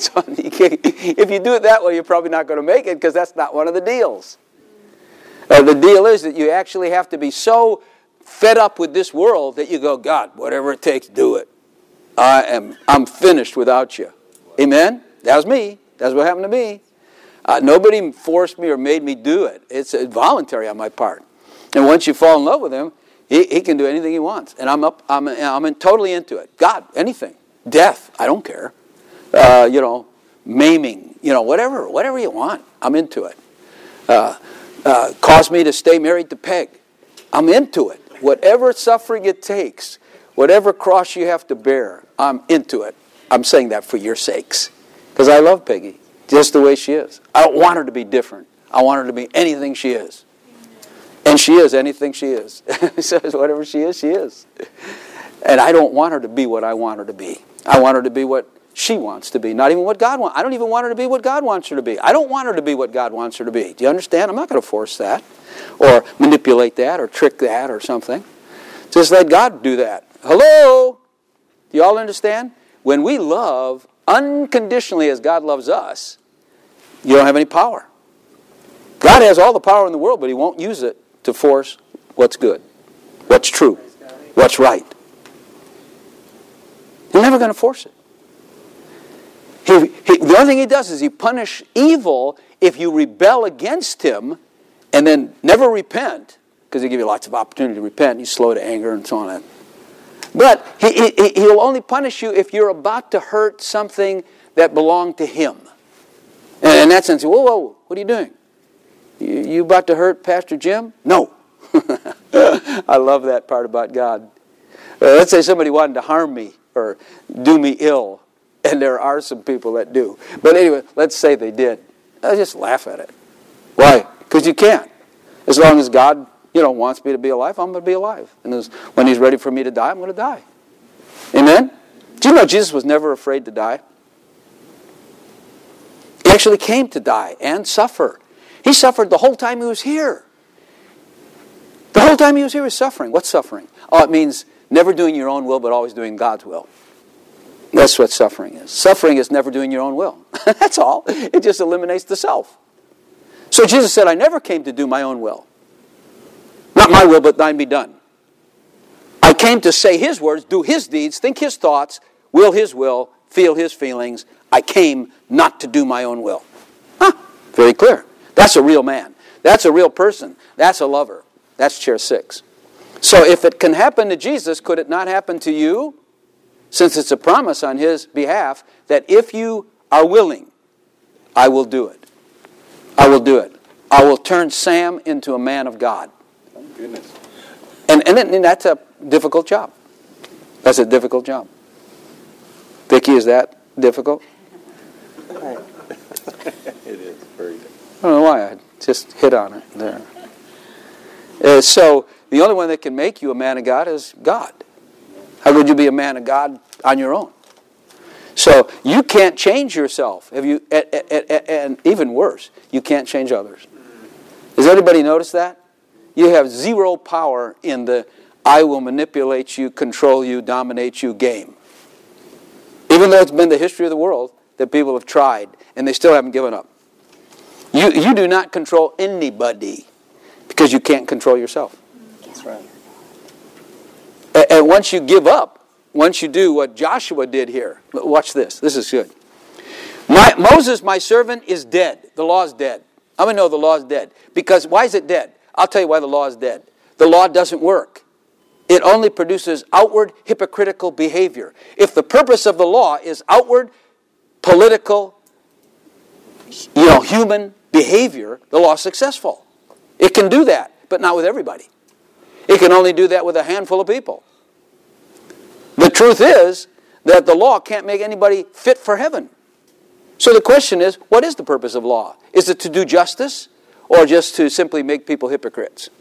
if you do it that way, you're probably not going to make it because that's not one of the deals. The deal is that you actually have to be so fed up with this world that you go, God, whatever it takes, do it. I'm finished without you. Amen? That was me. That's what happened to me. Nobody forced me or made me do it. It's voluntary on my part. And once you fall in love with him, he can do anything he wants. And I'm totally into it. God, anything. Death, I don't care. Maiming, whatever you want, I'm into it. Cause me to stay married to Peg, I'm into it. Whatever suffering it takes, whatever cross you have to bear, I'm into it. I'm saying that for your sakes. Because I love Peggy, just the way she is. I don't want her to be different. I want her to be anything she is. And she is anything she is. He says whatever she is, she is. And I don't want her to be what I want her to be. I want her to be what she wants to be, not even what God wants. I don't even want her to be what God wants her to be. I don't want her to be what God wants her to be. Do you understand? I'm not going to force that or manipulate that or trick that or something. Just let God do that. Hello? Do you all understand? when we love unconditionally as God loves us, you don't have any power. God has all the power in the world, but He won't use it to force what's good, what's true, what's right. He's never going to force it. The only thing He does is He punishes evil if you rebel against Him and then never repent, because He'll give you lots of opportunity to repent. He's slow to anger and so on. But He'll only punish you if you're about to hurt something that belonged to Him. And in that sense, whoa, what are you doing? You about to hurt Pastor Jim? No. I love that part about God. Let's say somebody wanted to harm me or do me ill, and there are some people that do. But anyway, let's say they did. I just laugh at it. Why? Because you can't. As long as God, wants me to be alive, I'm going to be alive. And when He's ready for me to die, I'm going to die. Amen? Do you know Jesus was never afraid to die? He actually came to die and suffer. He suffered the whole time He was here. The whole time He was here, He was suffering. What's suffering? Oh, it means never doing your own will, but always doing God's will. That's what suffering is. Suffering is never doing your own will. That's all. It just eliminates the self. So Jesus said, I never came to do my own will. Not my will, but thine be done. I came to say His words, do His deeds, think His thoughts, will His will, feel His feelings. I came not to do my own will. Very clear. That's a real man. That's a real person. That's a lover. That's chair 6. So if it can happen to Jesus, could it not happen to you? Since it's a promise on His behalf that if you are willing, I will do it. I will do it. I will turn Sam into a man of God. Oh, goodness. And that's a difficult job. That's a difficult job. Vicki, is that difficult? It is very difficult. I don't know why. I just hit on it there. So the only one that can make you a man of God is God. How could you be a man of God on your own? So you can't change yourself. And even worse, you can't change others. Has anybody noticed that? You have zero power in the I will manipulate you, control you, dominate you game. Even though it's been the history of the world that people have tried and they still haven't given up. You do not control anybody because you can't control yourself. That's right. And once you give up, once you do what Joshua did here, watch this. This is good. Moses, my servant, is dead. The law is dead. I'm going to know the law is dead. Because why is it dead? I'll tell you why the law is dead. The law doesn't work. It only produces outward hypocritical behavior. If the purpose of the law is outward, political, human behavior, the law is successful. It can do that, but not with everybody. It can only do that with a handful of people. The truth is that the law can't make anybody fit for heaven. So the question is, what is the purpose of law? Is it to do justice or just to simply make people hypocrites?